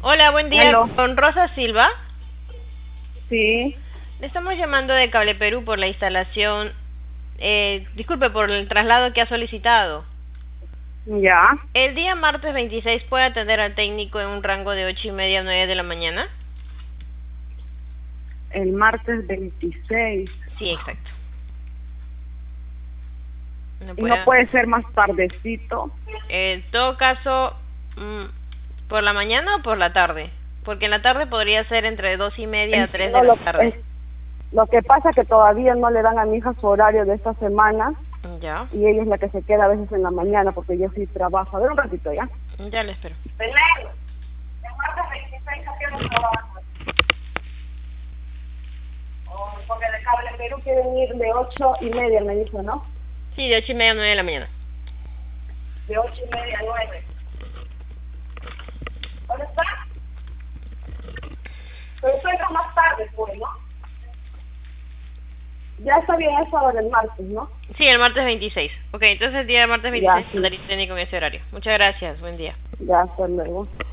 Hola, buen día. Hello. Con Rosa Silva. Sí, Le estamos llamando de Cable Perú por la instalación. Disculpe por el traslado que ha solicitado. ya. El día martes 26 puede atender al técnico en un rango de 8:30 a 9 de la mañana. El martes 26. Sí, exacto. No Y no puede. puede ser más tardecito. En todo caso, ¿por la mañana o por la tarde? Porque en la tarde podría ser entre 2:30 a 3 de No, la tarde. lo que pasa es que todavía no le dan a mi hija su horario de esta semana Ya, y ella es la que se queda a veces en la mañana porque yo sí trabajo. A ver un ratito, ¿ya? ya le espero. Belén, el martes 26 ¿a qué hora trabajas? Porque de Cable Perú quieren ir de 8:30, me dijo, ¿no? Sí, de 8:30 a 9 de la mañana. De 8:30 a 9. ¿Dónde está? Pero salga más tarde, pues, ¿no? Ya está bien eso ahora el martes, ¿no? Sí, el martes 26. Ok, entonces el día del martes Ya, 26 sí. andaría técnico en ese horario. Muchas gracias, buen día. Ya, hasta luego.